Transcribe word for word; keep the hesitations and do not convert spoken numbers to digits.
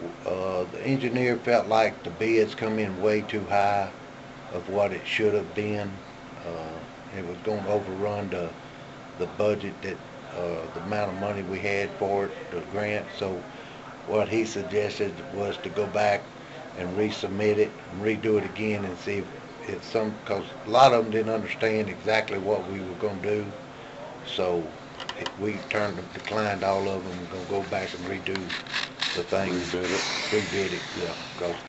Uh, the engineer felt like the bids come in way too high of what it should have been. Uh, it was gonna overrun the, the budget that, uh, the amount of money we had for it, the grant, so what he suggested was to go back and resubmit it, and redo it again and see if it's some, cause a lot of them didn't understand exactly what we were gonna do. So we turned, declined all of them, and gonna go back and redo the thing, Rebid it. rebid it, yeah, cause